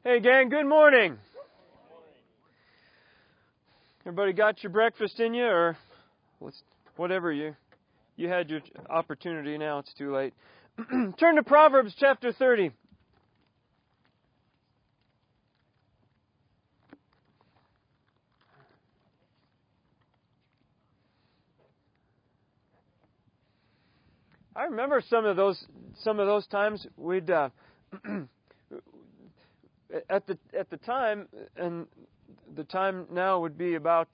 Hey gang, good morning. Everybody got your breakfast in you, or whatever you had your opportunity. Now it's too late. Turn to Proverbs chapter 30. I remember some of those times we'd at the time, and the time now would be about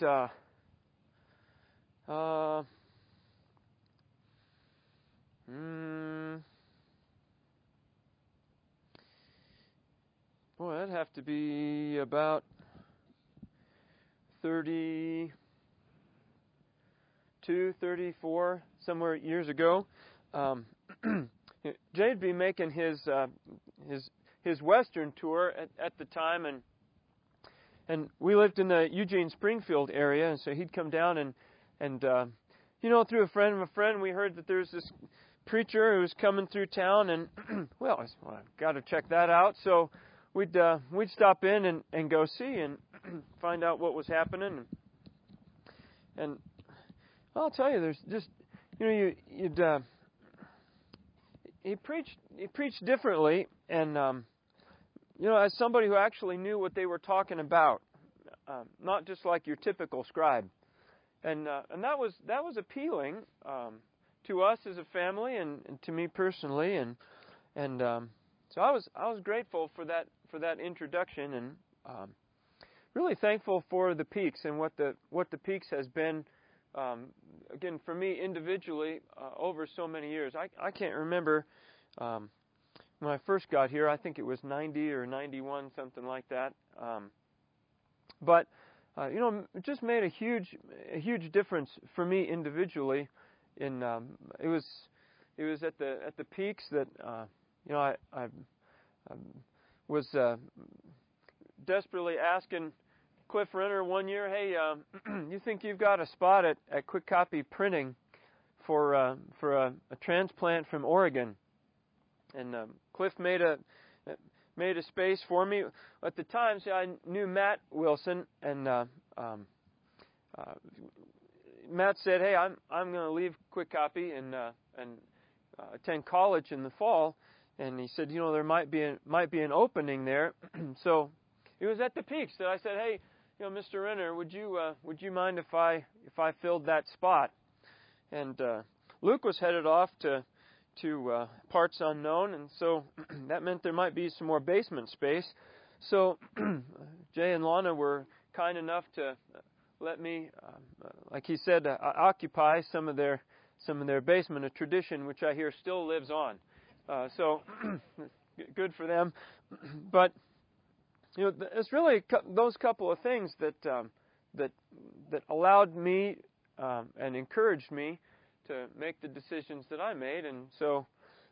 boy, that'd have to be about 32, 34, somewhere years ago. Jay'd be making his Western tour at the time, and we lived in the Eugene Springfield area, and so he'd come down and through a friend of a friend, we heard that there's this preacher who was coming through town, and I've got to check that out. So we'd stop in and go see and find out what was happening, and I'll tell you, there's just he preached differently, and as somebody who actually knew what they were talking about, not just like your typical scribe, and that was appealing to us as a family and to me personally, and so I was grateful for that introduction, and really thankful for the Peaks and what the Peaks has been. Again, for me individually, over so many years, I can't remember when I first got here. I think it was 90 or 91, something like that. But it just made a huge difference for me individually. In it was at the Peaks that I was desperately asking Cliff Renner one year, hey, you think you've got a spot at Quick Copy Printing for a transplant from Oregon? And Cliff made a space for me. At the time, I knew Matt Wilson, and Matt said, hey, I'm going to leave Quick Copy and attend college in the fall, and he said, there might be an opening there. So it was at the Peaks that I said, hey, Mr. Renner, would you mind if I filled that spot? And Luke was headed off to parts unknown, and so that meant there might be some more basement space. So Jay and Lana were kind enough to let me, like he said, occupy some of their basement, a tradition which I hear still lives on. So good for them, but. It's really those couple of things that allowed me and encouraged me to make the decisions that I made, and so.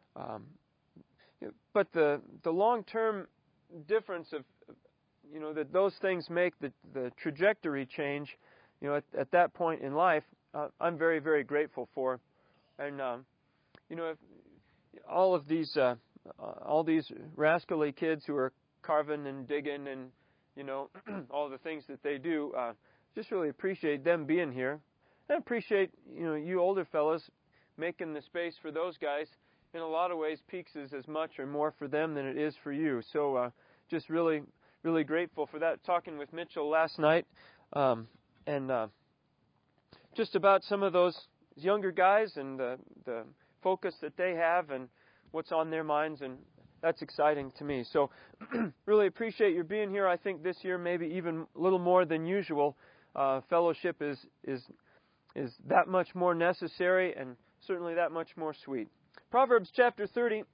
But the long-term difference of that those things make the trajectory change. At that point in life, I'm very, very grateful for, and if all these rascally kids who are carving and digging and all the things that they do, just really appreciate them being here. I appreciate you older fellas making the space for those guys. In a lot of ways, Peaks is as much or more for them than it is for you. So just really, really grateful for that. Talking with Mitchell last night, and just about some of those younger guys and the focus that they have and what's on their minds, and that's exciting to me. So really appreciate your being here. I think this year maybe even a little more than usual. Fellowship is that much more necessary and certainly that much more sweet. Proverbs chapter 30,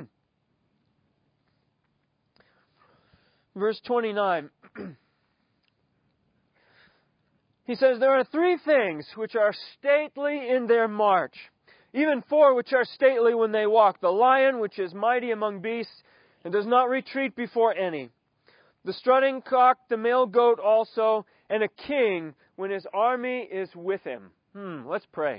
verse 29. He says, there are 3 things which are stately in their march, even 4 which are stately when they walk. The lion, which is mighty among beasts, and does not retreat before any. The strutting cock, the male goat also, and a king when his army is with him. Let's pray.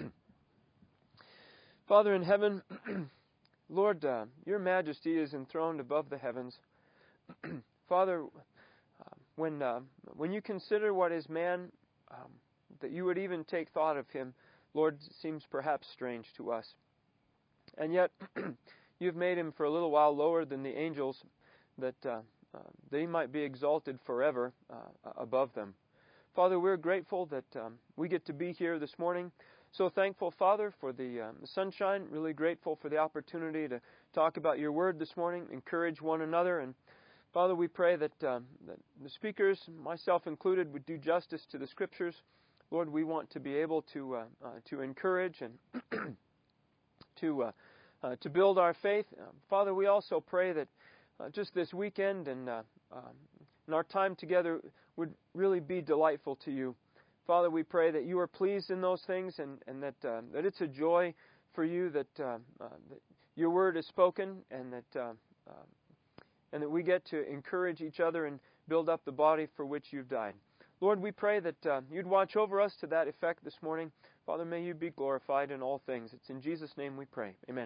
Father in heaven, Lord, your majesty is enthroned above the heavens. Father, when you consider what is man, that you would even take thought of him, Lord, seems perhaps strange to us. And yet, you've made him for a little while lower than the angels, that they might be exalted forever above them. Father, we're grateful that we get to be here this morning. So thankful, Father, for the sunshine. Really grateful for the opportunity to talk about your word this morning, encourage one another. And Father, we pray that the speakers, myself included, would do justice to the Scriptures. Lord, we want to be able to encourage and to build our faith. Father, we also pray that just this weekend and our time together would really be delightful to you. Father, we pray that you are pleased in those things and that it's a joy for you that your word is spoken and that we get to encourage each other and build up the body for which you've died. Lord, we pray that you'd watch over us to that effect this morning. Father, may you be glorified in all things. It's in Jesus' name we pray. Amen.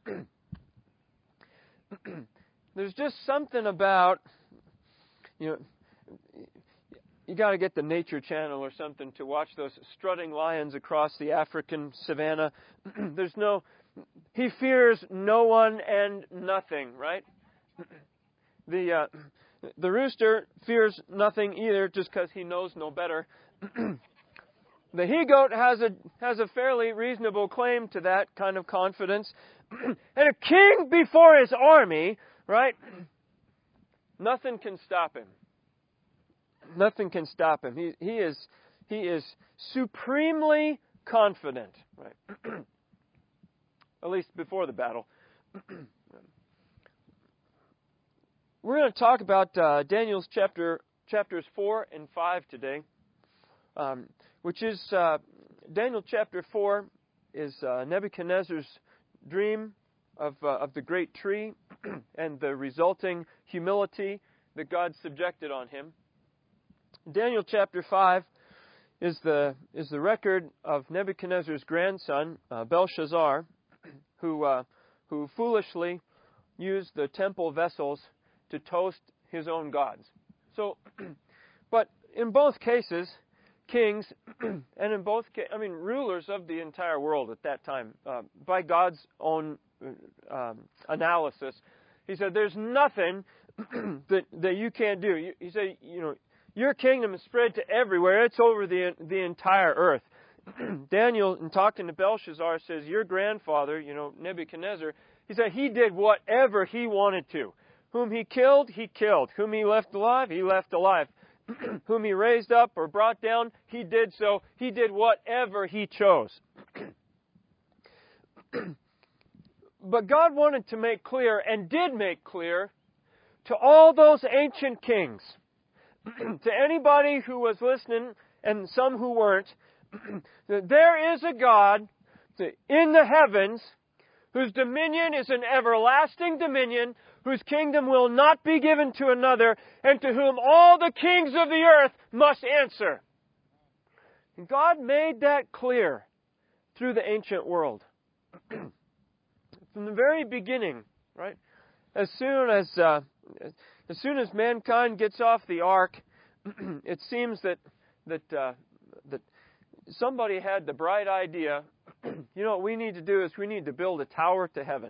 There's just something about, you got to get the Nature Channel or something to watch those strutting lions across the African savannah. He fears no one and nothing, right? The rooster fears nothing either, just because he knows no better. The he-goat has a fairly reasonable claim to that kind of confidence. And a king before his army, right? Nothing can stop him. Nothing can stop him. He is supremely confident, right? At least before the battle. We're going to talk about Daniel's chapters 4 and 5 today, which is Daniel chapter 4 is Nebuchadnezzar's dream of the great tree and the resulting humility that God subjected on him. Daniel chapter 5 is the record of Nebuchadnezzar's grandson, Belshazzar, who foolishly used the temple vessels to toast his own gods. So, but in both cases, kings, and in both rulers of the entire world at that time, by God's own analysis, he said, "There's nothing that you can't do." He said, your kingdom is spread to everywhere. It's over the entire earth. Daniel, in talking to Belshazzar, says, your grandfather, Nebuchadnezzar, he said he did whatever he wanted to. Whom he killed, he killed. Whom he left alive, he left alive. Whom he raised up or brought down, he did so. He did whatever he chose. But God wanted to make clear, and did make clear, to all those ancient kings, to anybody who was listening, and some who weren't, that there is a God in the heavens whose dominion is an everlasting dominion, whose kingdom will not be given to another, and to whom all the kings of the earth must answer. And God made that clear through the ancient world. From the very beginning, right? As soon as mankind gets off the ark, it seems that somebody had the bright idea. What we need to do is we need to build a tower to heaven.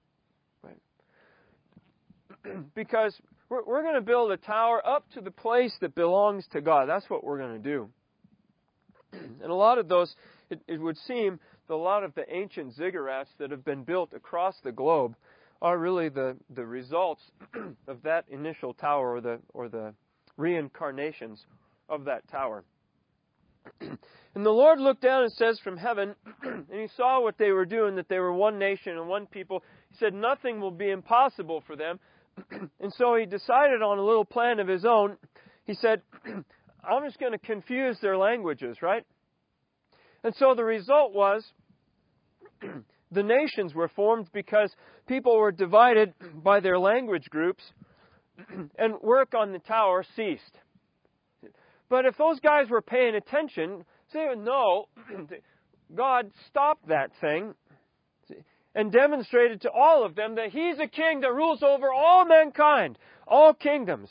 Because we're going to build a tower up to the place that belongs to God. That's what we're going to do. And a lot of those, it would seem, that a lot of the ancient ziggurats that have been built across the globe are really the results of that initial tower or the reincarnations of that tower. And the Lord looked down, and says, from heaven, and He saw what they were doing, that they were one nation and one people. He said, nothing will be impossible for them. And so He decided on a little plan of His own. He said, I'm just going to confuse their languages, right? And so the result was, the nations were formed because people were divided by their language groups, and work on the tower ceased. But if those guys were paying attention, they would know God stopped that thing. and demonstrated to all of them that He's a king that rules over all mankind, all kingdoms.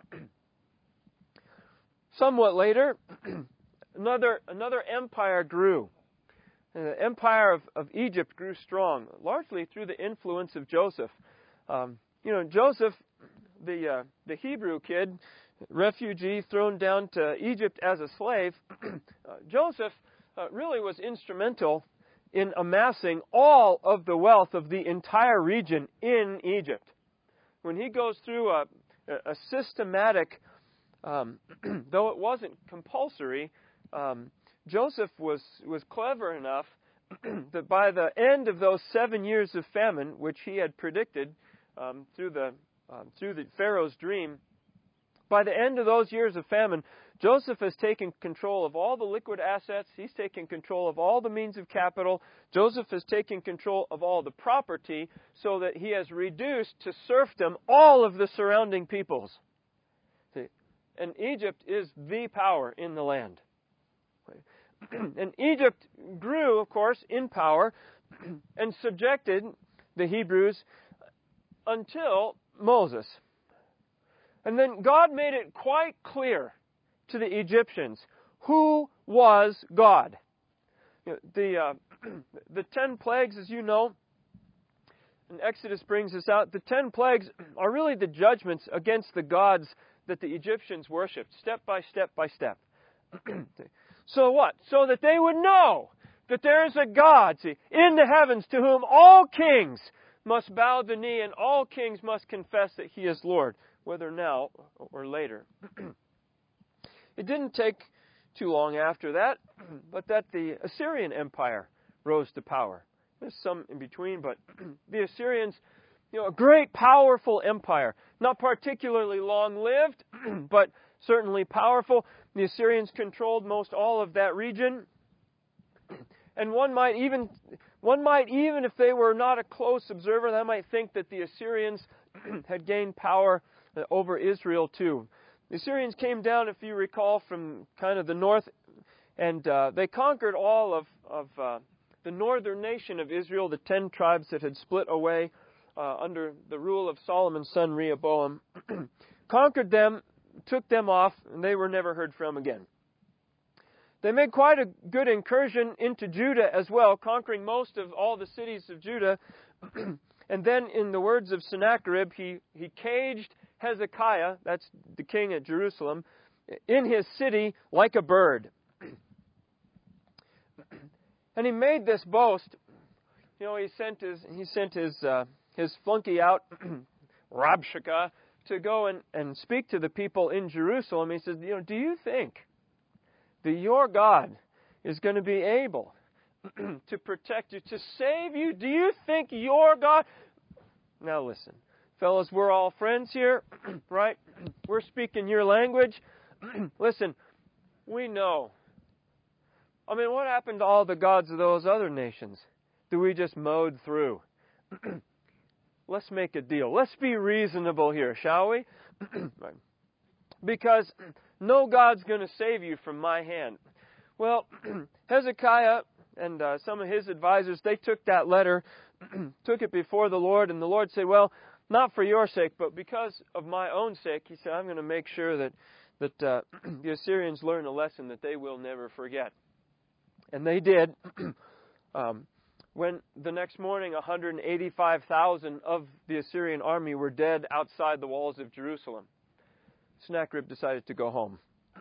Somewhat later, another empire grew. The empire of Egypt grew strong, largely through the influence of Joseph. Joseph, the Hebrew kid, refugee thrown down to Egypt as a slave, Joseph really was instrumental in amassing all of the wealth of the entire region in Egypt. When he goes through a systematic, though it wasn't compulsory, Joseph was clever enough that by the end of those 7 years of famine, which he had predicted through the Pharaoh's dream, by the end of those years of famine, Joseph has taken control of all the liquid assets. He's taken control of all the means of capital. Joseph has taken control of all the property, so that he has reduced to serfdom all of the surrounding peoples. See? And Egypt is the power in the land. And Egypt grew, of course, in power and subjected the Hebrews until Moses. And then God made it quite clear to the Egyptians who was God. The 10 plagues, as you know, and Exodus brings us out, the 10 plagues are really the judgments against the gods that the Egyptians worshipped, step by step by step. So what? So that they would know that there is a God, in the heavens, to whom all kings must bow the knee and all kings must confess that He is Lord, whether now or later. It didn't take too long after that, but that the Assyrian Empire rose to power. There's some in between, but the Assyrians, a great, powerful empire. Not particularly long-lived, but certainly powerful. The Assyrians controlled most all of that region. And one might even, if they were not a close observer, they might think that the Assyrians had gained power over Israel too. The Assyrians came down, if you recall, from kind of the north, and they conquered all of the northern nation of Israel, the 10 tribes that had split away under the rule of Solomon's son Rehoboam. Conquered them, took them off, and they were never heard from again. They made quite a good incursion into Judah as well, conquering most of all the cities of Judah. And then, in the words of Sennacherib, he caged Hezekiah, that's the king at Jerusalem, in his city like a bird. And he made this boast. He sent his flunky out, Rabshakeh, to go and speak to the people in Jerusalem. He says, do you think that your God is going to be able to protect you, to save you? Do you think your God... Now listen, fellas, we're all friends here, right? We're speaking your language. Listen, we know. What happened to all the gods of those other nations that we just mowed through? Let's make a deal. Let's be reasonable here, shall we? Because no God's going to save you from my hand. Well, Hezekiah and some of his advisors, they took that letter, took it before the Lord, and the Lord said, well, not for your sake, but because of my own sake, He said, I'm going to make sure that the Assyrians learn a lesson that they will never forget. And they did. When the next morning 185,000 of the Assyrian army were dead outside the walls of Jerusalem, Sennacherib decided to go home.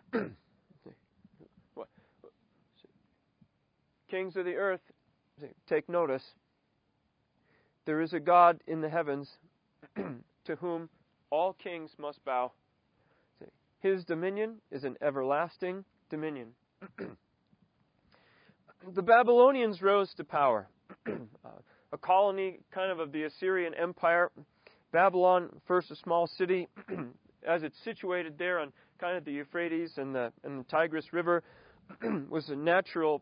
Kings of the earth, take notice. There is a God in the heavens to whom all kings must bow. His dominion is an everlasting dominion. The Babylonians rose to power. A colony kind of the Assyrian Empire. Babylon, first a small city, as it's situated there on kind of the Euphrates and the Tigris River, was a natural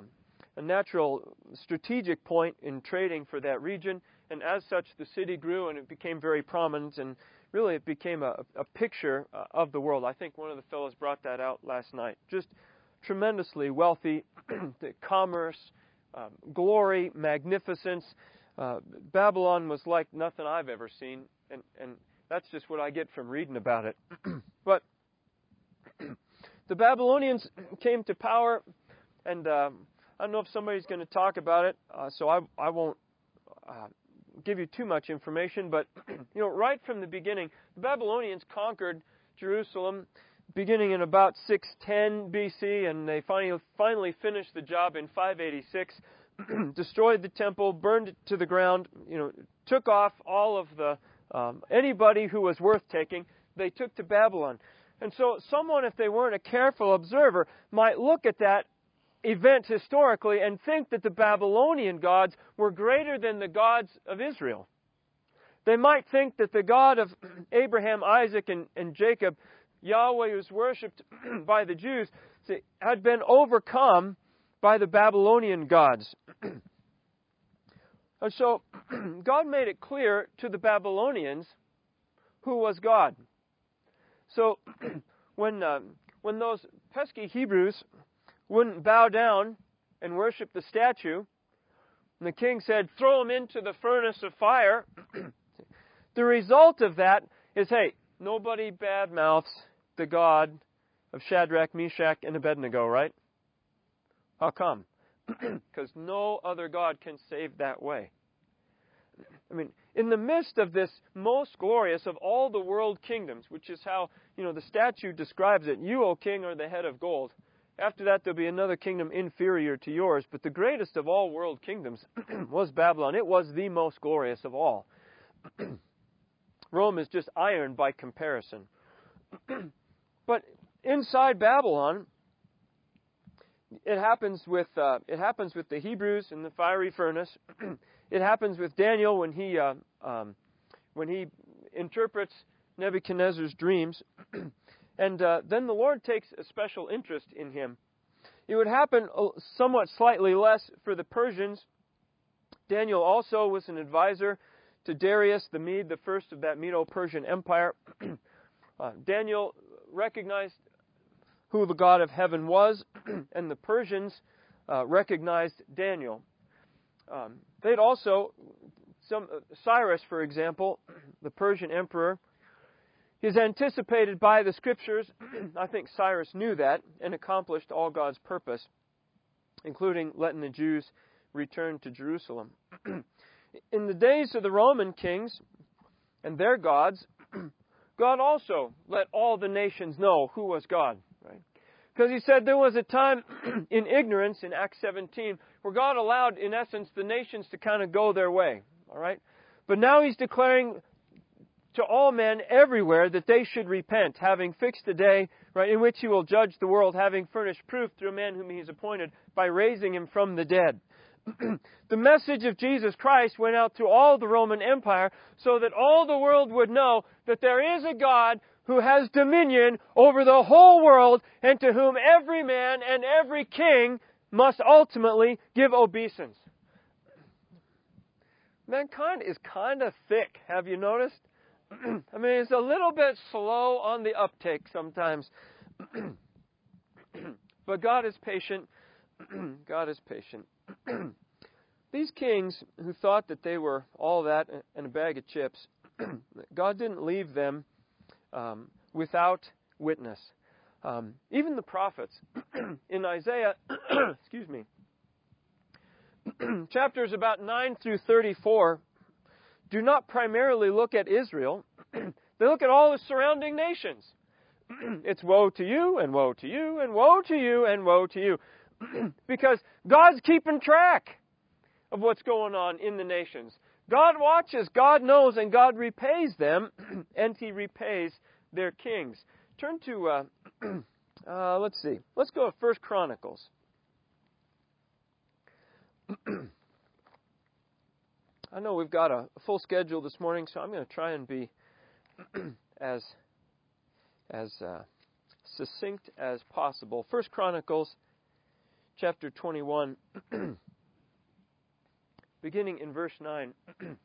strategic point in trading for that region. And as such, the city grew and it became very prominent, and really it became a picture of the world. I think one of the fellows brought that out last night. Just tremendously wealthy, commerce, glory, magnificence. Babylon was like nothing I've ever seen, and that's just what I get from reading about it. But the Babylonians came to power, and I don't know if somebody's going to talk about it, so I won't give you too much information. But right from the beginning, the Babylonians conquered Jerusalem beginning in about 610 BC, and they finally finished the job in 586. Destroyed the temple, burned it to the ground, took off all of the anybody who was worth taking. They took to Babylon. And so someone, if they weren't a careful observer, might look at that event historically and think that the Babylonian gods were greater than the gods of Israel. They might think that the God of Abraham, Isaac, and Jacob, Yahweh, who was worshipped by the Jews, had been overcome by the Babylonian gods. And so God made it clear to the Babylonians who was God. So when those pesky Hebrews wouldn't bow down and worship the statue, and the king said, "Throw them into the furnace of fire," the result of that is, hey, nobody badmouths the God of Shadrach, Meshach, and Abednego, right? How come? Because no other God can save that way. I mean, in the midst of this most glorious of all the world kingdoms, which is how, the statue describes it, you, O king, are the head of gold. After that, there'll be another kingdom inferior to yours, but the greatest of all world kingdoms was Babylon. It was the most glorious of all. Rome is just iron by comparison. But inside Babylon, it happens with the Hebrews in the fiery furnace. It happens with Daniel when he interprets Nebuchadnezzar's dreams, and then the Lord takes a special interest in him. It would happen somewhat slightly less for the Persians. Daniel also was an advisor to Darius the Mede, the first of that Medo-Persian Empire. Daniel recognized who the God of heaven was, and the Persians recognized Daniel. They'd also, Cyrus, for example, the Persian emperor, is anticipated by the Scriptures. I think Cyrus knew that and accomplished all God's purpose, including letting the Jews return to Jerusalem. In the days of the Roman kings and their gods, God also let all the nations know who was God, right? Because he said there was a time in ignorance in Acts 17 where God allowed, in essence, the nations to kind of go their way, all right? But now he's declaring to all men everywhere that they should repent, having fixed a day, right, in which he will judge the world, having furnished proof through a man whom he has appointed by raising him from the dead. The message of Jesus Christ went out to all the Roman Empire so that all the world would know that there is a God who has dominion over the whole world and to whom every man and every king must ultimately give obeisance. Mankind is kind of thick, have you noticed? I mean, it's a little bit slow on the uptake sometimes. But God is patient. God is patient. These kings who thought that they were all that and a bag of chips, God didn't leave them without witness. Even the prophets in Isaiah, excuse me, chapters about 9 through 34 do not primarily look at Israel. They look at all the surrounding nations. It's woe to you, and woe to you, and woe to you, and woe to you. Because God's keeping track of what's going on in the nations. God watches, God knows, and God repays them, and He repays their kings. Turn to, let's see. Let's go to 1 Chronicles. I know we've got a full schedule this morning, so I'm going to try and be as succinct as possible. 1 Chronicles chapter 21, beginning in verse 9.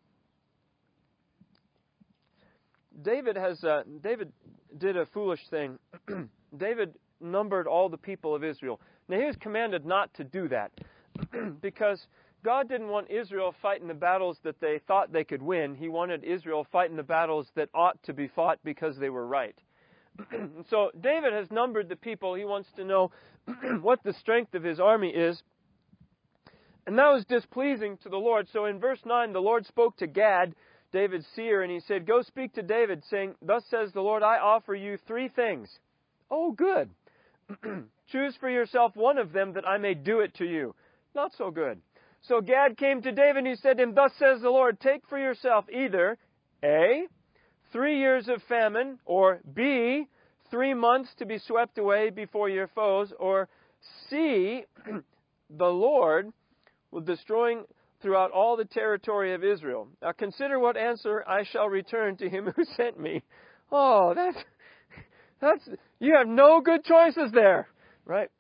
David did a foolish thing. David numbered all the people of Israel. Now, he was commanded not to do that because God didn't want Israel fighting the battles that they thought they could win. He wanted Israel fighting the battles that ought to be fought because they were right. So David has numbered the people. He wants to know what the strength of his army is. And that was displeasing to the Lord. So in verse 9, the Lord spoke to Gad, David's seer, and he said, "Go speak to David, saying, 'Thus says the Lord, I offer you 3 things.'" "Oh, good." "Choose for yourself one of them, that I may do it to you." Not so good. So Gad came to David and he said to him, "Thus says the Lord, take for yourself either A, 3 years of famine, or B, 3 months to be swept away before your foes, or C, the Lord will destroying throughout all the territory of Israel. Now consider what answer I shall return to him who sent me." Oh, that's you have no good choices there, right?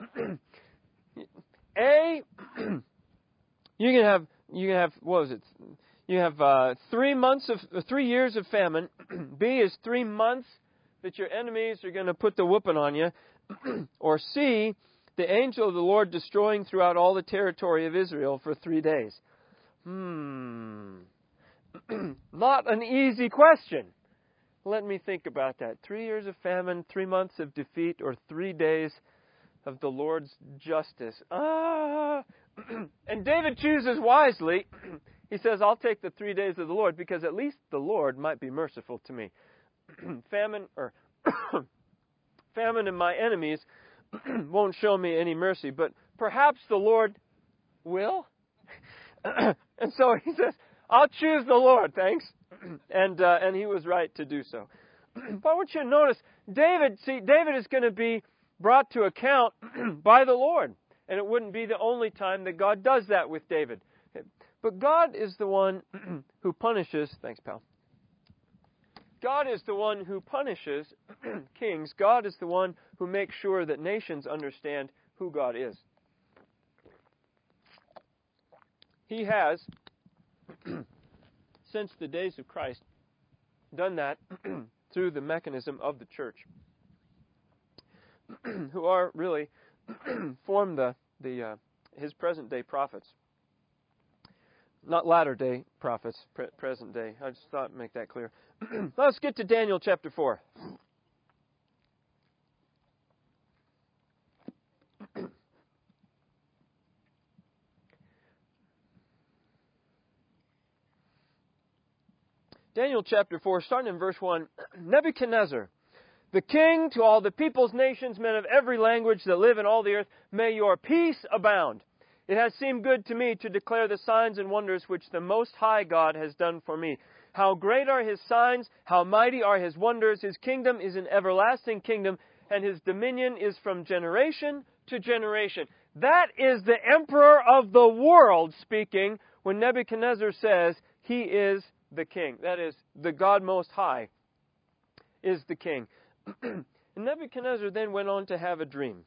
A, you can have what was it? You have 3 years of famine. B is 3 months that your enemies are going to put the whooping on you. Or C, the angel of the Lord destroying throughout all the territory of Israel for 3 days. Not an easy question. Let me think about that. 3 years of famine, 3 months of defeat, or 3 days of the Lord's justice. And David chooses wisely. He says, "I'll take the 3 days of the Lord, because at least the Lord might be merciful to me." Famine and my enemies won't show me any mercy, but perhaps the Lord will. And so he says, "I'll choose the Lord, thanks." And he was right to do so. But I want you to notice, David is going to be brought to account by the Lord. And it wouldn't be the only time that God does that with David. But God is the one who punishes. Thanks, pal. God is the one who punishes kings. God is the one who makes sure that nations understand who God is. He has, since the days of Christ, done that through the mechanism of the church, who are really form his present day prophets. Not latter day prophets, present day. I just thought I'd make that clear. Let's get to Daniel chapter 4. Daniel chapter 4, starting in verse 1. Nebuchadnezzar, the king, to all the peoples, nations, men of every language that live in all the earth, may your peace abound. It has seemed good to me to declare the signs and wonders which the Most High God has done for me. How great are His signs, how mighty are His wonders. His kingdom is an everlasting kingdom, and His dominion is from generation to generation. That is the emperor of the world speaking when Nebuchadnezzar says he is the king. That is, the God Most High is the king. And Nebuchadnezzar then went on to have a dream.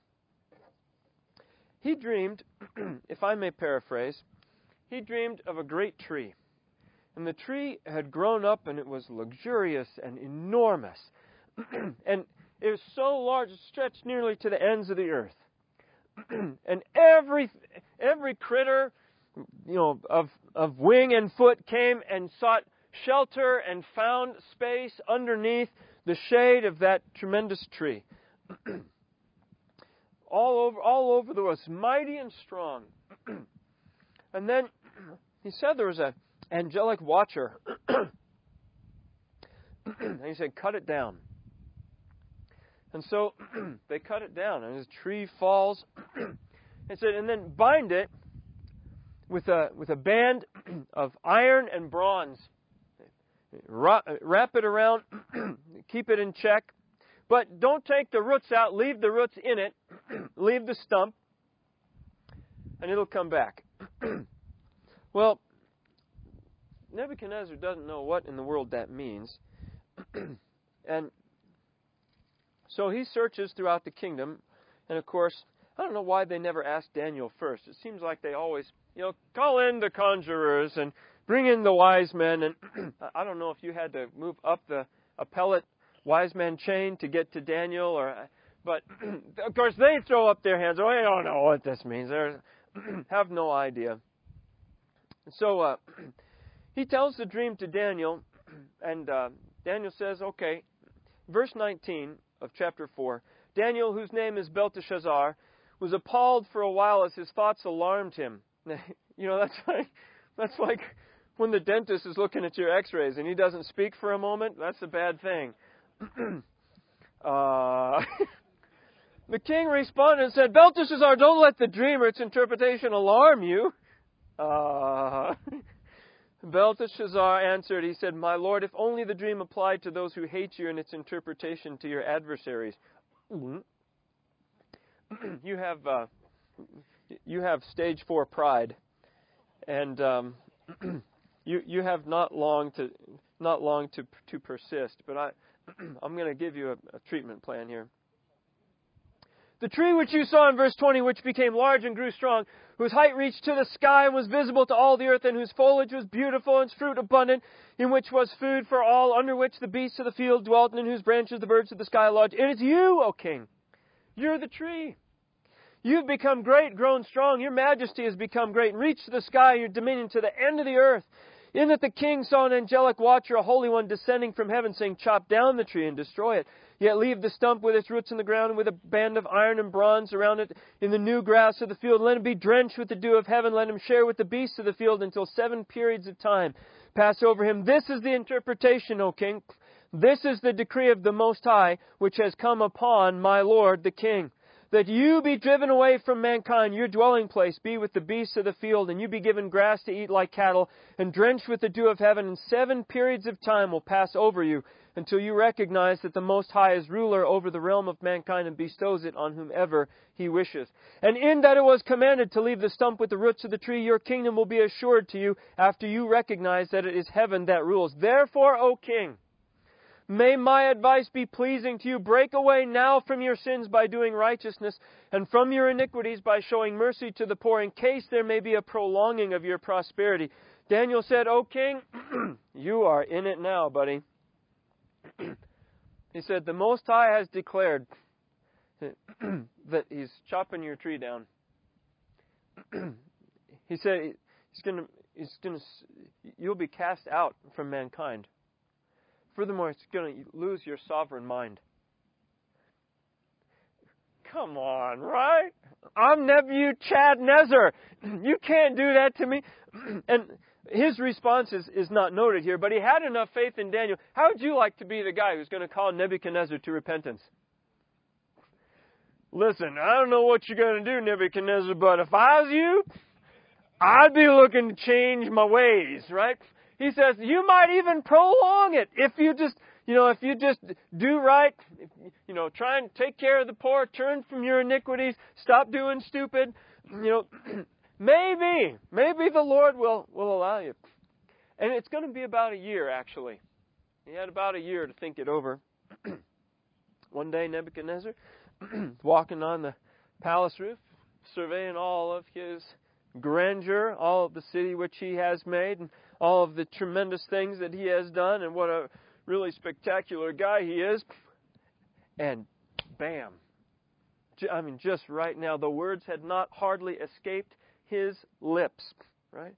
He dreamed, if I may paraphrase, he dreamed of a great tree. And the tree had grown up and it was luxurious and enormous. And it was so large it stretched nearly to the ends of the earth. And every critter, of wing and foot came and sought shelter and found space underneath the shade of that tremendous tree. All over the world, it's mighty and strong. And then he said there was an angelic watcher. And he said, "Cut it down." And so they cut it down, and the tree falls. He said, "And then bind it with a band of iron and bronze. Wrap it around, keep it in check. But don't take the roots out. Leave the roots in it. Leave the stump, and it'll come back." Well, Nebuchadnezzar doesn't know what in the world that means. And so he searches throughout the kingdom. And of course, I don't know why they never asked Daniel first. It seems like they always, call in the conjurers and bring in the wise men. And I don't know if you had to move up the appellate wise man chain to get to Daniel, but of course they throw up their hands. "Oh, I don't know what this means." They have no idea. So he tells the dream to Daniel, and Daniel says, okay, verse 19 of chapter 4, Daniel, whose name is Belteshazzar, was appalled for a while as his thoughts alarmed him. That's like when the dentist is looking at your x-rays and he doesn't speak for a moment. That's a bad thing. The king responded and said, Belteshazzar, don't let the dream or its interpretation alarm you. Belteshazzar answered, he said, My lord, if only the dream applied to those who hate you and its interpretation to your adversaries. You have stage 4 pride, and you have not long to persist. But I'm going to give you a treatment plan here. The tree which you saw in verse 20, which became large and grew strong, whose height reached to the sky and was visible to all the earth, and whose foliage was beautiful and its fruit abundant, in which was food for all, under which the beasts of the field dwelt, and in whose branches the birds of the sky lodged. It is you, O king. You're the tree. You've become great, grown strong. Your majesty has become great, and reached to the sky, your dominion to the end of the earth. In that the king saw an angelic watcher, a holy one, descending from heaven, saying, Chop down the tree and destroy it. Yet leave the stump with its roots in the ground, and with a band of iron and bronze around it in the new grass of the field. Let him be drenched with the dew of heaven. Let him share with the beasts of the field until 7 periods of time pass over him. This is the interpretation, O king. This is the decree of the Most High, which has come upon my lord the king. That you be driven away from mankind, your dwelling place be with the beasts of the field, and you be given grass to eat like cattle, and drenched with the dew of heaven, and 7 periods of time will pass over you, until you recognize that the Most High is ruler over the realm of mankind, and bestows it on whomever He wishes. And in that it was commanded to leave the stump with the roots of the tree, your kingdom will be assured to you, after you recognize that it is heaven that rules. Therefore, O king, may my advice be pleasing to you. Break away now from your sins by doing righteousness, and from your iniquities by showing mercy to the poor, in case there may be a prolonging of your prosperity. Daniel said, O king, you are in it now, buddy. He said, the Most High has declared that He's chopping your tree down. He said, you'll be cast out from mankind. Furthermore, it's going to lose your sovereign mind. Come on, right? I'm Nebuchadnezzar. You can't do that to me. And his response is not noted here, but he had enough faith in Daniel. How would you like to be the guy who's going to call Nebuchadnezzar to repentance? Listen, I don't know what you're going to do, Nebuchadnezzar, but if I was you, I'd be looking to change my ways, right? He says, you might even prolong it if you just do right, try and take care of the poor, turn from your iniquities, stop doing stupid, maybe the Lord will allow you. And it's going to be about a year, actually. He had about a year to think it over. One day, Nebuchadnezzar, walking on the palace roof, surveying all of his grandeur, all of the city which he has made, and all of the tremendous things that he has done, and what a really spectacular guy he is. And bam. I mean, just right now, the words had not hardly escaped his lips, right?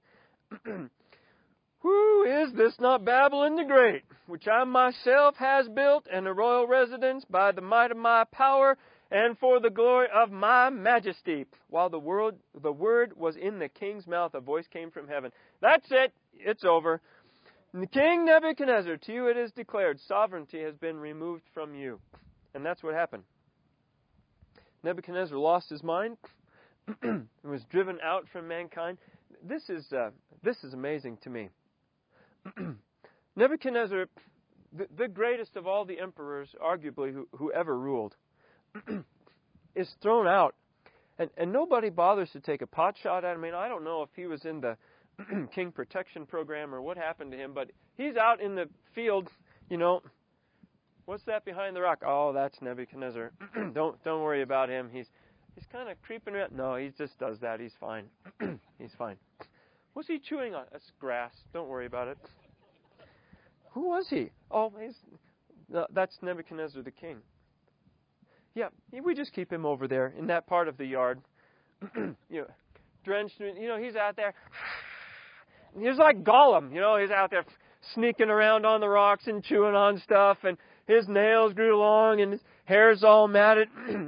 Who is this not Babylon the Great, which I myself has built, and a royal residence by the might of my power, and for the glory of my majesty? While the word was in the king's mouth, a voice came from heaven. That's it. It's over. And King Nebuchadnezzar, to you it is declared, sovereignty has been removed from you. And that's what happened. Nebuchadnezzar lost his mind and was driven out from mankind. This is amazing to me. Nebuchadnezzar, the greatest of all the emperors, arguably, who ever ruled, is thrown out. And nobody bothers to take a pot shot at him. I mean, I don't know if he was in the King Protection Program or what happened to him, but he's out in the field, What's that behind the rock? Oh, that's Nebuchadnezzar. Don't worry about him. He's kind of creeping around. No, he just does that. He's fine. He's fine. What's he chewing on? That's grass. Don't worry about it. Who was he? Oh, that's Nebuchadnezzar the king. Yeah, we just keep him over there in that part of the yard. Drenched. He's out there. was like Gollum, he's out there sneaking around on the rocks and chewing on stuff, and his nails grew long, and his hair's all matted.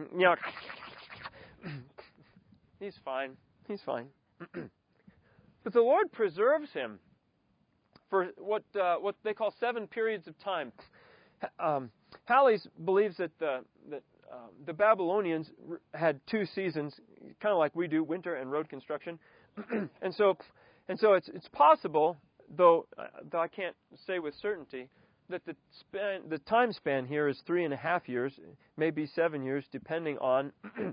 He's fine. He's fine. But the Lord preserves him for what they call 7 periods of time. Halley's believes that the Babylonians had 2 seasons, kind of like we do, winter and road construction, and so it's possible, though I can't say with certainty, that the time span here is 3.5 years, maybe 7 years, depending on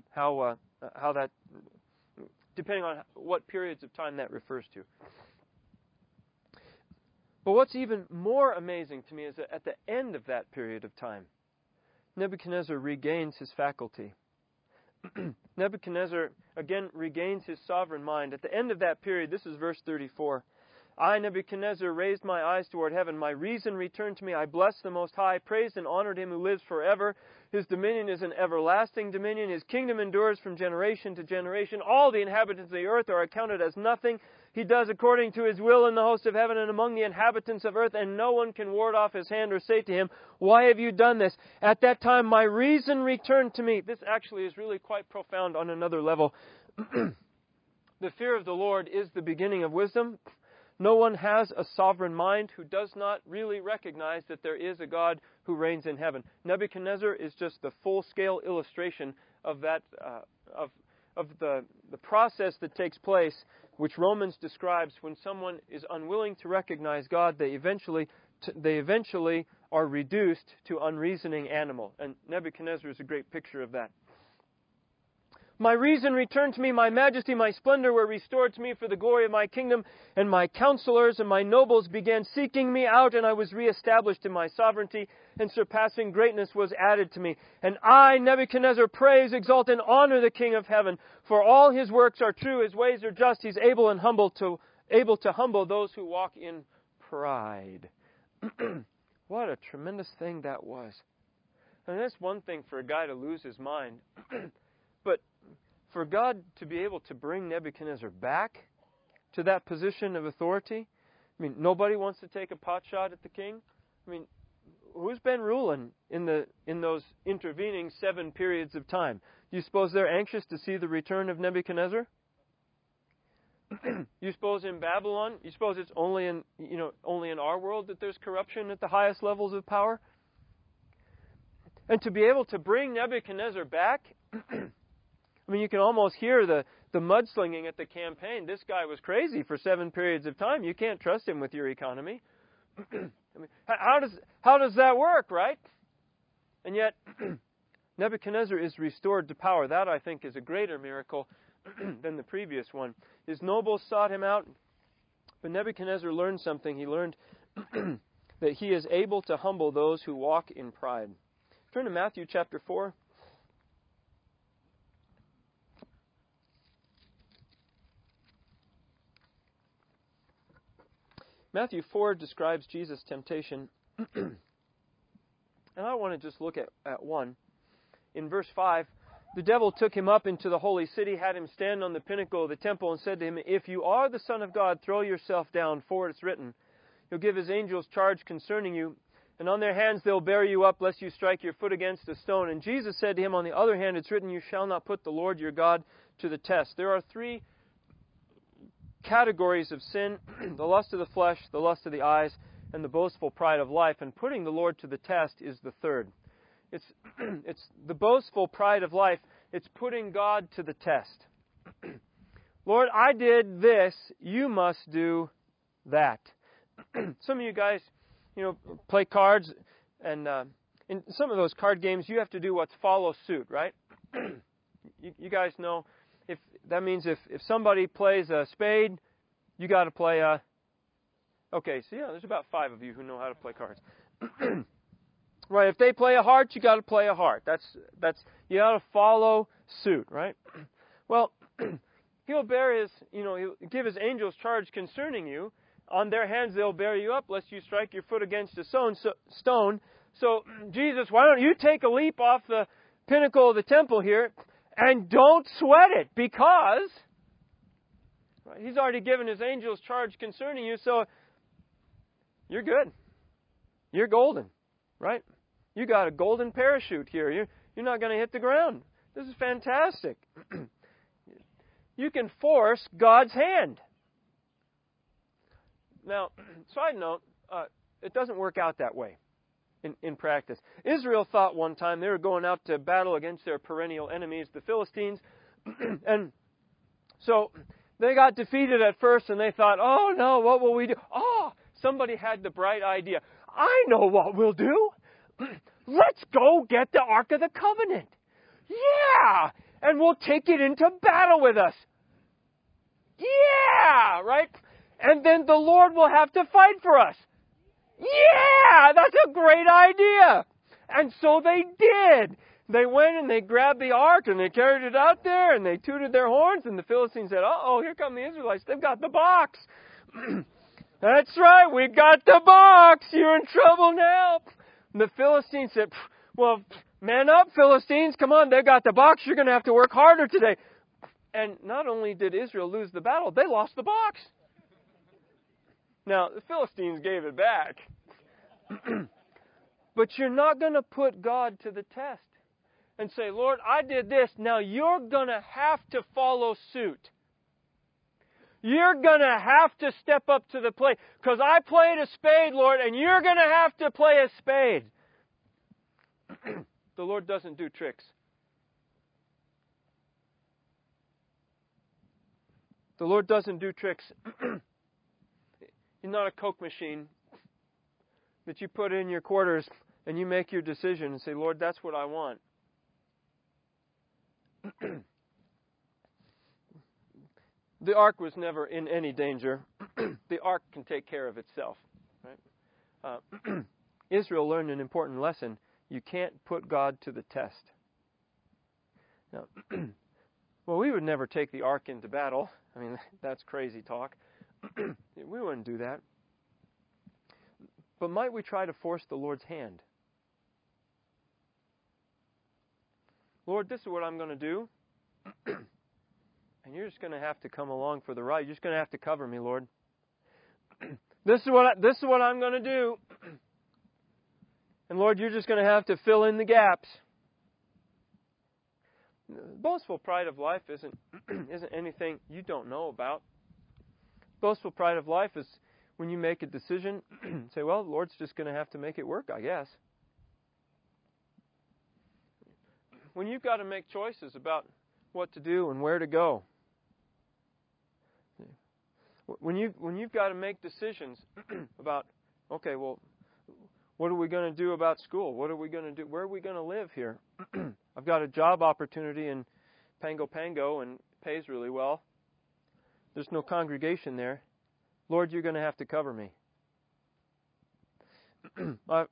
depending on what periods of time that refers to. But what's even more amazing to me is that at the end of that period of time, Nebuchadnezzar regains his faculty. Nebuchadnezzar again regains his sovereign mind. At the end of that period, this is verse 34. I, Nebuchadnezzar, raised my eyes toward heaven. My reason returned to me. I blessed the Most High, praised and honored Him who lives forever. His dominion is an everlasting dominion. His kingdom endures from generation to generation. All the inhabitants of the earth are accounted as nothing. He does according to His will in the host of heaven and among the inhabitants of earth, and no one can ward off His hand or say to Him, why have you done this? At that time my reason returned to me. This actually is really quite profound on another level. The fear of the Lord is the beginning of wisdom. No one has a sovereign mind who does not really recognize that there is a God who reigns in heaven. Nebuchadnezzar is just the full-scale illustration of that, of the process that takes place, which Romans describes when someone is unwilling to recognize God. They eventually are reduced to unreasoning animal, and Nebuchadnezzar is a great picture of that. My reason returned to me, my majesty, my splendor were restored to me for the glory of my kingdom, and my counselors and my nobles began seeking me out, and I was reestablished in my sovereignty, and surpassing greatness was added to me. And I, Nebuchadnezzar, praise, exalt, and honor the King of heaven, for all His works are true, His ways are just, He's able to humble those who walk in pride. What a tremendous thing that was. And that's one thing for a guy to lose his mind. But for God to be able to bring Nebuchadnezzar back to that position of authority, I mean, nobody wants to take a pot shot at the king. I mean, who's been ruling in those intervening 7 periods of time? Do you suppose they're anxious to see the return of Nebuchadnezzar? You suppose in Babylon? You suppose it's only in our world that there's corruption at the highest levels of power? And to be able to bring Nebuchadnezzar back, I mean, you can almost hear the mudslinging at the campaign. This guy was crazy for 7 periods of time. You can't trust him with your economy. I mean, how does that work, right? And yet, Nebuchadnezzar is restored to power. That, I think, is a greater miracle than the previous one. His nobles sought him out, but Nebuchadnezzar learned something. He learned that he is able to humble those who walk in pride. Turn to Matthew chapter 4. Matthew 4 describes Jesus' temptation. And I want to just look at one. In verse 5, the devil took him up into the holy city, had him stand on the pinnacle of the temple, and said to him, if you are the Son of God, throw yourself down, for it's written, He'll give His angels charge concerning you, and on their hands they'll bear you up, lest you strike your foot against a stone. And Jesus said to him, on the other hand, it's written, you shall not put the Lord your God to the test. There are 3 categories of sin: the lust of the flesh, the lust of the eyes, and the boastful pride of life. And putting the Lord to the test is the third. It's the boastful pride of life. It's putting God to the test. Lord, I did this. You must do that. Some of you guys, play cards, and in some of those card games, you have to do what's follow suit, right? You guys know. If that means if somebody plays a spade, you got to play a... Okay, so there's about 5 of you who know how to play cards. Right, if they play a heart, you got to play a heart. That's you got to follow suit, right? Well, He'll give His angels charge concerning you. On their hands they'll bear you up, lest you strike your foot against a stone. So, Jesus, why don't you take a leap off the pinnacle of the temple here, and don't sweat it, because Right? He's already given His angels charge concerning you, so you're good. You're golden, right? You got a golden parachute here. You're not going to hit the ground. This is fantastic. You can force God's hand. Now, side note, it doesn't work out that way in practice. Israel thought one time they were going out to battle against their perennial enemies, the Philistines, and so they got defeated at first, and they thought, oh no, what will we do? Oh, somebody had the bright idea. I know what we'll do. Let's go get the Ark of the Covenant. Yeah! And we'll take it into battle with us. Yeah! Right? And then the Lord will have to fight for us. Yeah! That's a great idea! And so they did. They went and they grabbed the ark and they carried it out there and they tooted their horns, and the Philistines said, uh-oh, here come the Israelites. They've got the box. That's right, we got the box. You're in trouble now. And the Philistines said, well, man up, Philistines. Come on, they've got the box. You're going to have to work harder today. And not only did Israel lose the battle, they lost the box. Now, the Philistines gave it back. But you're not going to put God to the test and say, Lord, I did this. Now you're going to have to follow suit. You're going to have to step up to the plate. Because I played a spade, Lord, and you're going to have to play a spade. The Lord doesn't do tricks. The Lord doesn't do tricks. He's not a Coke machine that you put in your quarters and you make your decision and say, Lord, that's what I want. The ark was never in any danger. The ark can take care of itself. Right? Israel learned an important lesson. You can't put God to the test. Now, well, we would never take the ark into battle. I mean, that's crazy talk. We wouldn't do that. But might we try to force the Lord's hand? Lord, this is what I'm going to do. And you're just going to have to come along for the ride. You're just going to have to cover me, Lord. This is what I'm going to do. And Lord, you're just going to have to fill in the gaps. The boastful pride of life isn't anything you don't know about. Boastful pride of life is when you make a decision, say, well, the Lord's just going to have to make it work, I guess. When you've got to make choices about what to do and where to go. When you've got to make decisions about, okay, well, what are we going to do about school? What are we going to do? Where are we going to live here? I've got a job opportunity in Pango Pango and it pays really well. There's no congregation there. Lord, you're going to have to cover me. I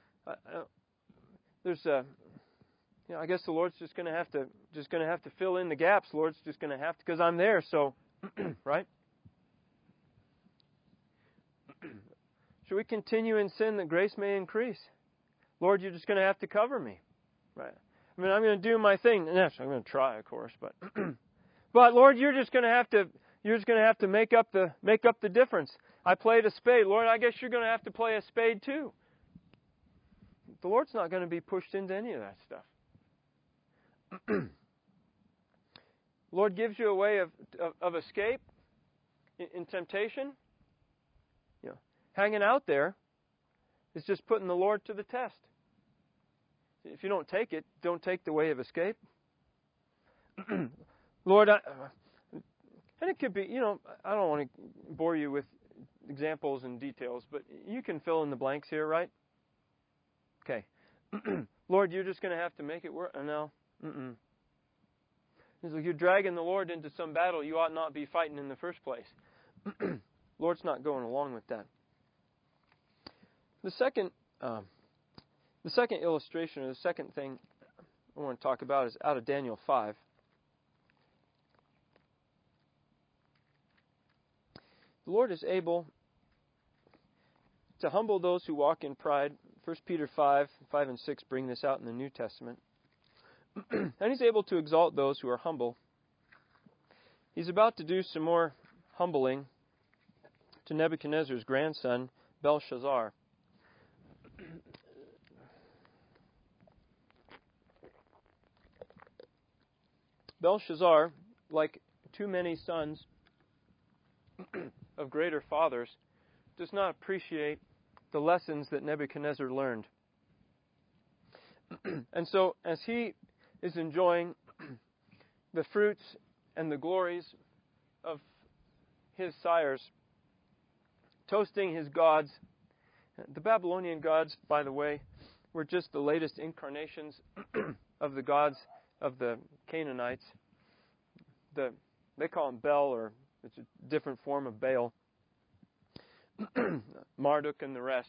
guess the Lord's just going to have to fill in the gaps. Lord's just going to have to, because I'm there. So, right? Should we continue in sin that grace may increase? Lord, you're just going to have to cover me, right? I mean, I'm going to do my thing. Yes, I'm going to try, of course, but but Lord, you're just going to have to make up the difference. I played a spade, Lord. I guess you're going to have to play a spade too. The Lord's not going to be pushed into any of that stuff. Lord gives you a way of escape in temptation. You know, hanging out there is just putting the Lord to the test. If you don't take it, don't take the way of escape. Lord, and it could be, I don't want to bore you with examples and details, but you can fill in the blanks here, right? Okay. Lord, you're just going to have to make it work. No. It's like you're dragging the Lord into some battle you ought not be fighting in the first place. Lord's not going along with that. The second illustration, or the second thing I want to talk about is out of Daniel 5. The Lord is able to humble those who walk in pride. 1 Peter 5 and 6 bring this out in the New Testament. And He's able to exalt those who are humble. He's about to do some more humbling to Nebuchadnezzar's grandson, Belshazzar. Belshazzar, like too many sons of greater fathers, does not appreciate the lessons that Nebuchadnezzar learned. And so, as he is enjoying the fruits and the glories of his sires, toasting his gods, the Babylonian gods, by the way, were just the latest incarnations of the gods of the Canaanites. They call him Bel, or it's a different form of Baal. Marduk and the rest.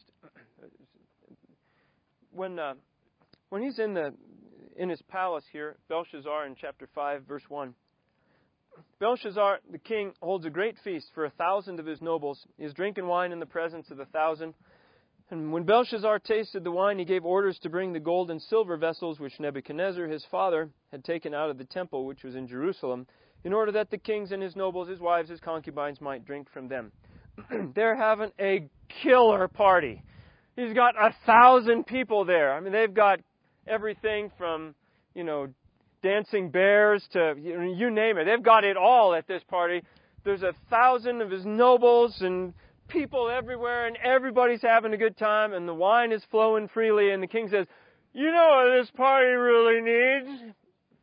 When he's in his palace here, Belshazzar in chapter 5, verse 1. Belshazzar, the king, holds a great feast for 1,000 of his nobles. He is drinking wine in the presence of 1,000. And when Belshazzar tasted the wine, he gave orders to bring the gold and silver vessels which Nebuchadnezzar, his father, had taken out of the temple which was in Jerusalem, in order that the kings and his nobles, his wives, his concubines might drink from them. They're having a killer party. He's got 1,000 people there. I mean, they've got everything from, dancing bears to, you name it. They've got it all at this party. There's 1,000 of his nobles and people everywhere, and everybody's having a good time, and the wine is flowing freely, and the king says, you know what this party really needs?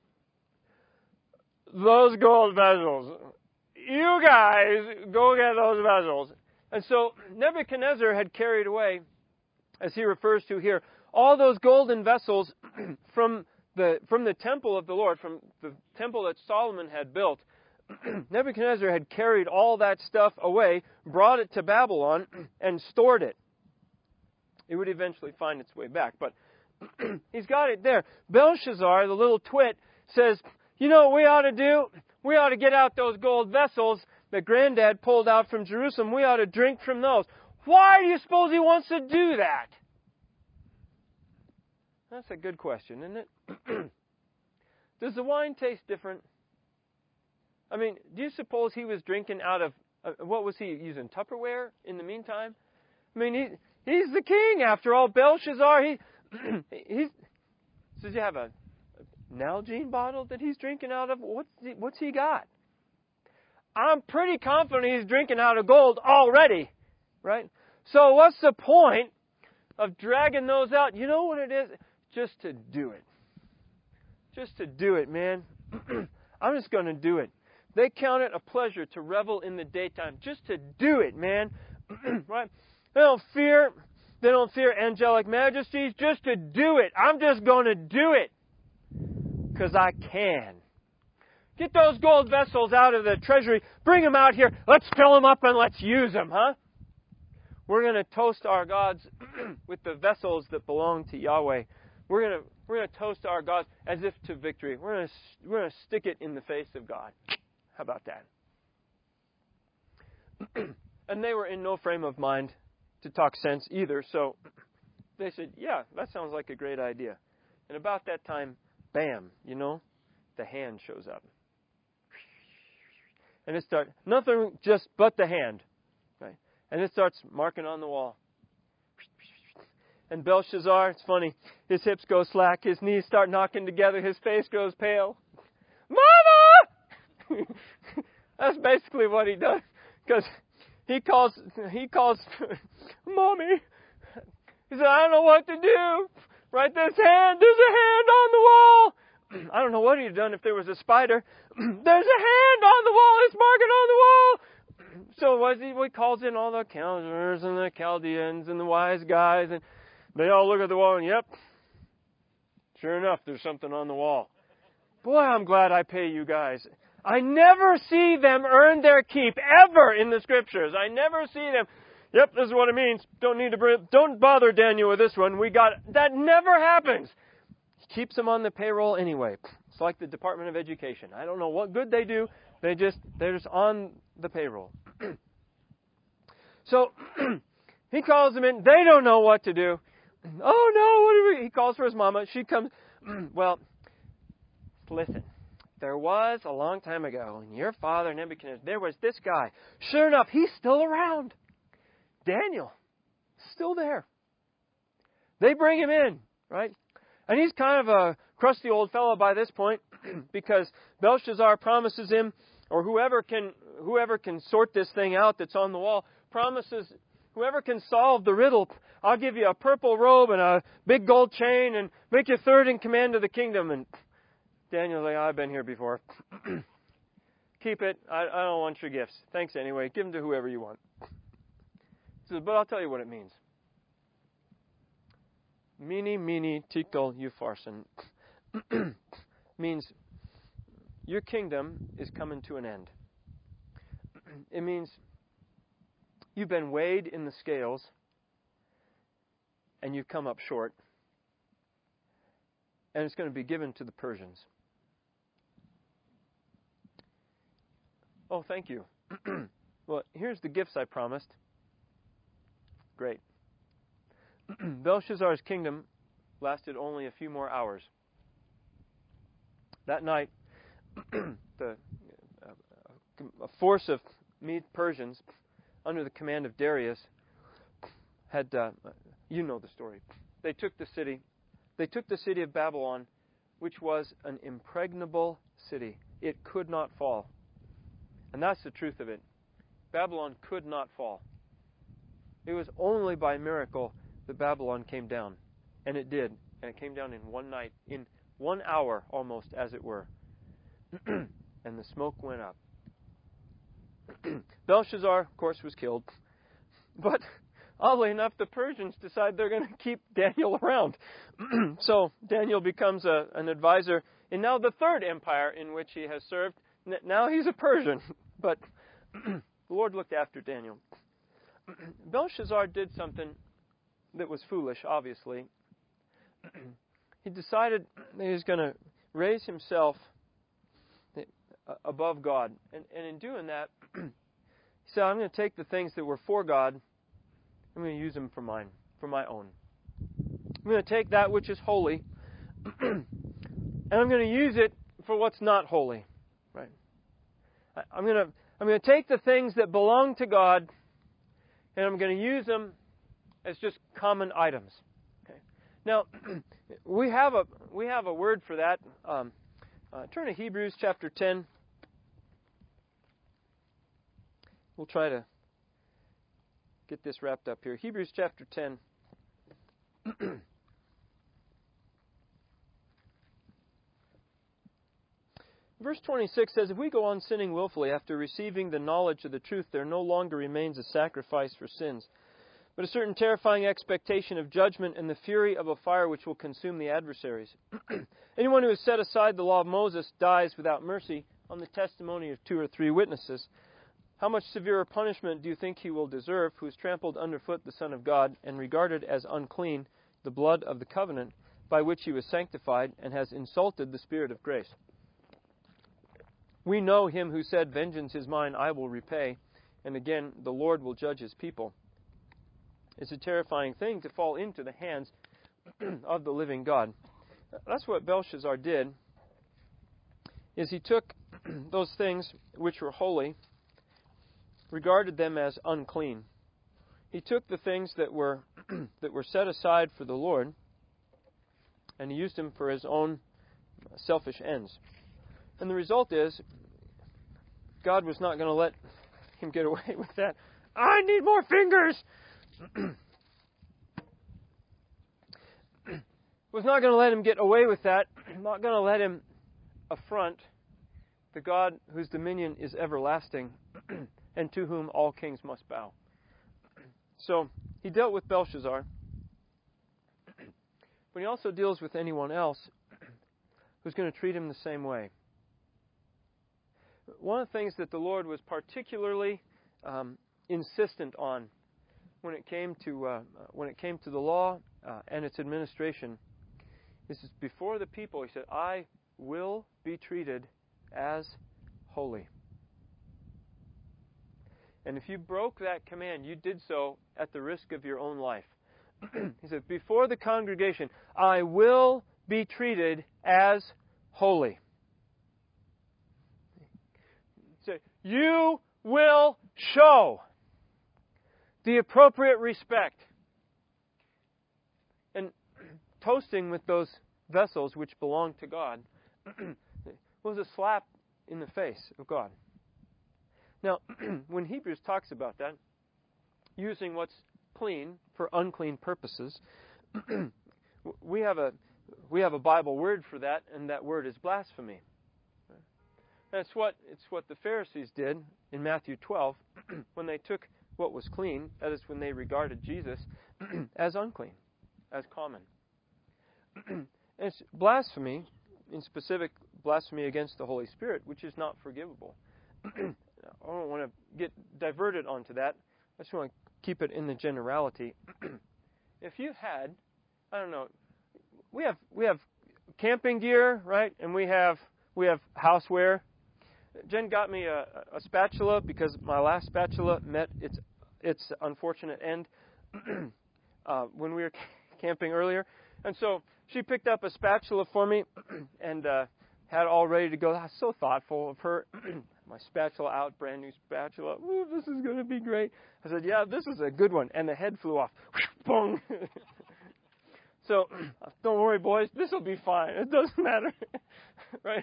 Those gold vessels. You guys, go get those vessels. And so Nebuchadnezzar had carried away, as he refers to here, all those golden vessels from the temple of the Lord, from the temple that Solomon had built. Nebuchadnezzar had carried all that stuff away, brought it to Babylon, and stored it. It would eventually find its way back, but he's got it there. Belshazzar, the little twit, says, you know what we ought to do? We ought to get out those gold vessels that Granddad pulled out from Jerusalem. We ought to drink from those. Why do you suppose he wants to do that? That's a good question, isn't it? Does the wine taste different? I mean, do you suppose he was drinking out of, what was he using, Tupperware in the meantime? I mean, he's the king after all. Belshazzar, does he have a Nalgene bottle that he's drinking out of? What's he got? I'm pretty confident he's drinking out of gold already, right? So what's the point of dragging those out? You know what it is? Just to do it. Just to do it, man. I'm just going to do it. They count it a pleasure to revel in the daytime. Just to do it, man. Right? They don't fear angelic majesties. Just to do it. I'm just going to do it. Because I can. Get those gold vessels out of the treasury. Bring them out here. Let's fill them up and let's use them, huh? We're going to toast our gods with the vessels that belong to Yahweh. We're going to toast our gods as if to victory. We're going to stick it in the face of God. How about that? And they were in no frame of mind to talk sense either, so they said, yeah, that sounds like a great idea. And about that time, bam, the hand shows up. And it starts, nothing just but the hand. Right? And it starts marking on the wall. And Belshazzar, it's funny, his hips go slack, his knees start knocking together, his face grows pale. Mama! That's basically what he does. Because he calls Mommy. He said, I don't know what to do. Right, there's a hand on the wall. I don't know what he'd have done if there was a spider. There's a hand on the wall, it's marking on the wall. So he calls in all the counselors and the Chaldeans and the wise guys, and they all look at the wall and, yep, sure enough, there's something on the wall. Boy, I'm glad I pay you guys. I never see them earn their keep, ever, in the Scriptures. I never see them, yep, this is what it means. Don't bother Daniel with this one. That never happens. He keeps them on the payroll anyway. It's like the Department of Education. I don't know what good they do. They're just on the payroll. So, he calls them in. They don't know what to do. Oh, no, he calls for his mama. She comes, well, listen, there was a long time ago, and your father Nebuchadnezzar, there was this guy. Sure enough, he's still around. Daniel, still there. They bring him in, right? And he's kind of a crusty old fellow by this point because Belshazzar promises him, or whoever can sort this thing out that's on the wall, promises whoever can solve the riddle, I'll give you a purple robe and a big gold chain and make you third in command of the kingdom. And Daniel's like, I've been here before. Keep it. I don't want your gifts. Thanks anyway. Give them to whoever you want. He says, but I'll tell you what it means. Mene, tekel, upharsin means your kingdom is coming to an end. It means you've been weighed in the scales and you've come up short. And it's going to be given to the Persians. Oh, thank you. Well, here's the gifts I promised. Great. Belshazzar's kingdom lasted only a few more hours. That night, a force of Mede Persians under the command of Darius had, you know the story. They took the city. They took the city of Babylon, which was an impregnable city. It could not fall. And that's the truth of it. Babylon could not fall. It was only by miracle that Babylon came down. And it did. And it came down in one night, in 1 hour almost, as it were. And the smoke went up. Belshazzar, of course, was killed. But oddly enough, the Persians decide they're going to keep Daniel around. So Daniel becomes an advisor in now the third empire in which he has served. Now he's a Persian. But the Lord looked after Daniel. Belshazzar did something that was foolish, obviously. He decided that he was going to raise himself above God. And in doing that, he said, I'm going to take the things that were for God, I'm going to use them for my own. I'm going to take that which is holy, and I'm going to use it for what's not holy. Right? I'm going to take the things that belong to God, and I'm going to use them as just common items. Okay. Now, we have a word for that. Turn to Hebrews chapter 10. We'll try to get this wrapped up here. Hebrews chapter 10. Verse 26 says, if we go on sinning willfully after receiving the knowledge of the truth, there no longer remains a sacrifice for sins, but a certain terrifying expectation of judgment and the fury of a fire which will consume the adversaries. Anyone who has set aside the law of Moses dies without mercy on the testimony of 2 or 3 witnesses. How much severer punishment do you think he will deserve who has trampled underfoot the Son of God and regarded as unclean the blood of the covenant by which he was sanctified and has insulted the Spirit of grace? We know him who said, vengeance is mine, I will repay. And again, the Lord will judge his people. It's a terrifying thing to fall into the hands of the living God. That's what Belshazzar did, is he took those things which were holy, regarded them as unclean. He took the things that were set aside for the Lord, and he used them for his own selfish ends. And the result is, God was not going to let him get away with that. I need more fingers! Was not going to let him get away with that. Not going to let him affront the God whose dominion is everlasting and to whom all kings must bow. So he dealt with Belshazzar, but he also deals with anyone else who's going to treat him the same way. One of the things that the Lord was particularly insistent on when it came to the law and its administration is before the people, he said, I will be treated as holy. And if you broke that command, you did so at the risk of your own life. He said, before the congregation, I will be treated as holy. you will show the appropriate respect. And toasting with those vessels which belong to God was a slap in the face of God. Now, when Hebrews talks about that, using what's clean for unclean purposes, we have a Bible word for that, and that word is blasphemy. It's what the Pharisees did in Matthew 12 when they took what was clean, that is, when they regarded Jesus, as unclean, as common. And it's blasphemy, in specific blasphemy against the Holy Spirit, which is not forgivable. I don't want to get diverted onto that. I just want to keep it in the generality. If you've had, I don't know, we have camping gear, right? And we have houseware. Jen got me a spatula because my last spatula met its unfortunate end when we were camping earlier. And so she picked up a spatula for me and had it all ready to go. I was so thoughtful of her. My spatula out, brand new spatula. Ooh, this is going to be great. I said, yeah, this is a good one. And the head flew off. Boom. So, don't worry, boys. This will be fine. It doesn't matter. Right?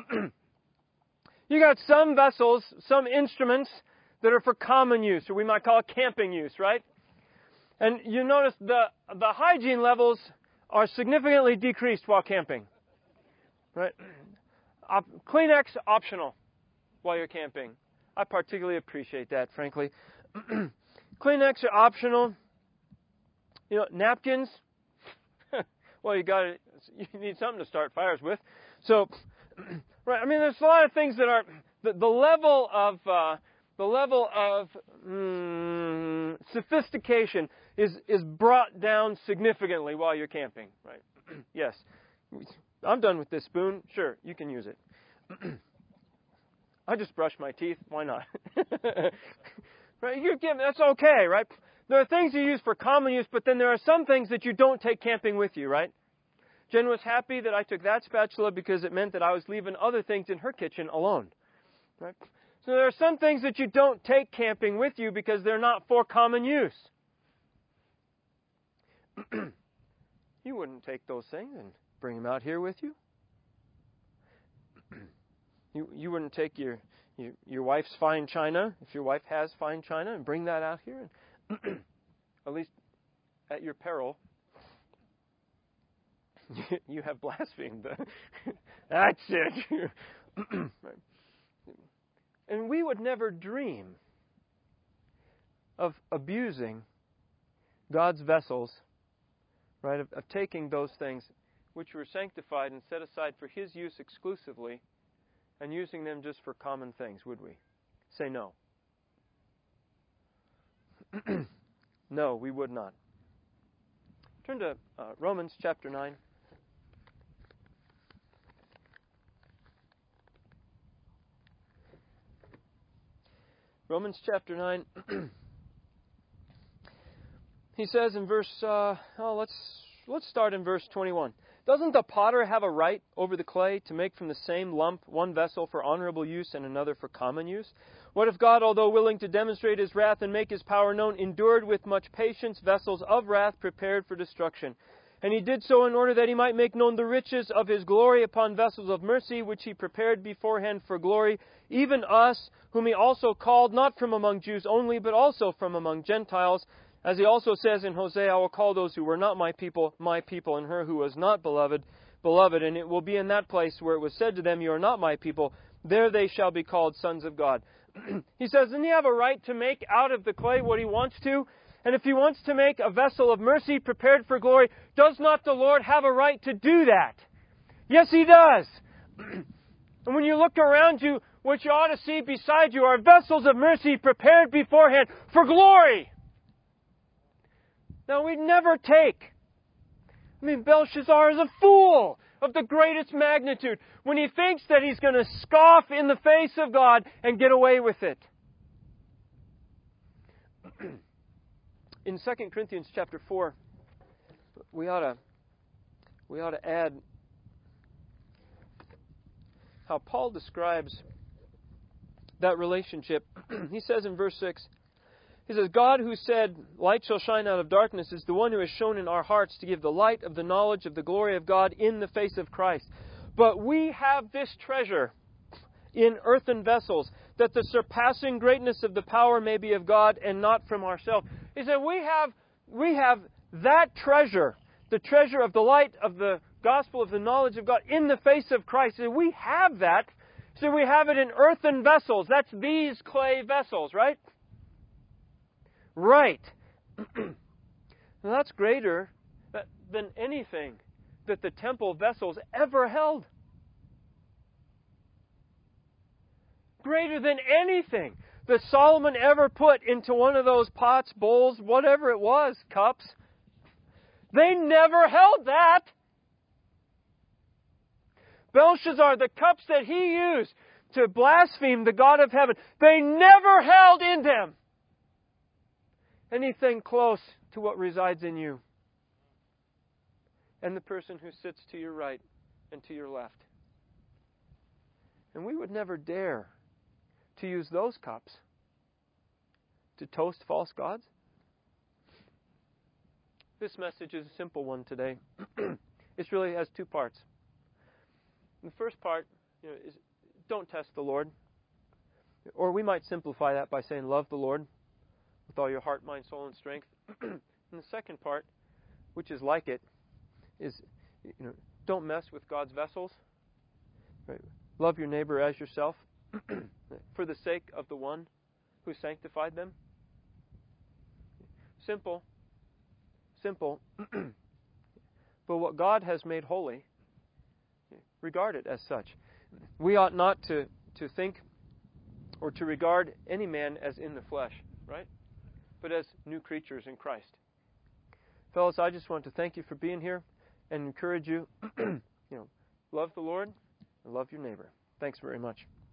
You got some vessels, some instruments that are for common use, or we might call it camping use, right? And you notice the hygiene levels are significantly decreased while camping. Right? Kleenex optional while you're camping. I particularly appreciate that, frankly. Kleenex are optional. You know, napkins. Well, you need something to start fires with. So, right. I mean, there's a lot of things that are the level of sophistication is brought down significantly while you're camping. Right? Yes. I'm done with this spoon. Sure, you can use it. I just brushed my teeth. Why not? Right? That's okay, right? There are things you use for common use, but then there are some things that you don't take camping with you, right? Jen was happy that I took that spatula because it meant that I was leaving other things in her kitchen alone. Right? So there are some things that you don't take camping with you because they're not for common use. You wouldn't take those things and bring them out here with you. You wouldn't take your wife's fine china, if your wife has fine china, and bring that out here. At least at your peril. You have blasphemed. That's it. And we would never dream of abusing God's vessels, right? Of taking those things which were sanctified and set aside for His use exclusively and using them just for common things, would we? Say no. No, we would not. Turn to Romans chapter 9. Romans chapter 9. He says in verse, let's start in verse 21. Doesn't the potter have a right over the clay to make from the same lump one vessel for honorable use and another for common use? What if God, although willing to demonstrate His wrath and make His power known, endured with much patience vessels of wrath prepared for destruction? And He did so in order that He might make known the riches of His glory upon vessels of mercy, which He prepared beforehand for glory, even us, whom He also called, not from among Jews only, but also from among Gentiles. As He also says in Hosea, I will call those who were not my people, and her who was not beloved, beloved. And it will be in that place where it was said to them, you are not my people, there they shall be called sons of God. He says, doesn't He have a right to make out of the clay what He wants to? And if He wants to make a vessel of mercy prepared for glory, does not the Lord have a right to do that? Yes, He does. And when you look around you, what you ought to see beside you are vessels of mercy prepared beforehand for glory. Now, we'd never take. Belshazzar is a fool of the greatest magnitude when he thinks that he's going to scoff in the face of God and get away with it. In 2 Corinthians chapter 4, we ought to add how Paul describes that relationship. He says in verse 6, he says, God who said, light shall shine out of darkness, is the one who has shown in our hearts to give the light of the knowledge of the glory of God in the face of Christ. But we have this treasure in earthen vessels, that the surpassing greatness of the power may be of God and not from ourselves. He said, we have that treasure, the treasure of the light of the gospel of the knowledge of God in the face of Christ. And we have that. So we have it in earthen vessels. That's these clay vessels, right? Right. Now that's greater than anything that the temple vessels ever held. Greater than anything that Solomon ever put into one of those pots, bowls, whatever it was, cups. They never held that. Belshazzar, the cups that he used to blaspheme the God of heaven, they never held in them anything close to what resides in you and the person who sits to your right and to your left. And we would never dare to use those cups to toast false gods. This message is a simple one today. It really has two parts. The first part is don't test the Lord. Or we might simplify that by saying love the Lord with all your heart, mind, soul, and strength. And the second part, which is like it, is don't mess with God's vessels. Right? Love your neighbor as yourself for the sake of the one who sanctified them. Simple. But what God has made holy, regard it as such. We ought not to think or to regard any man as in the flesh, right? But as new creatures in Christ. Fellas, I just want to thank you for being here and encourage you, love the Lord and love your neighbor. Thanks very much.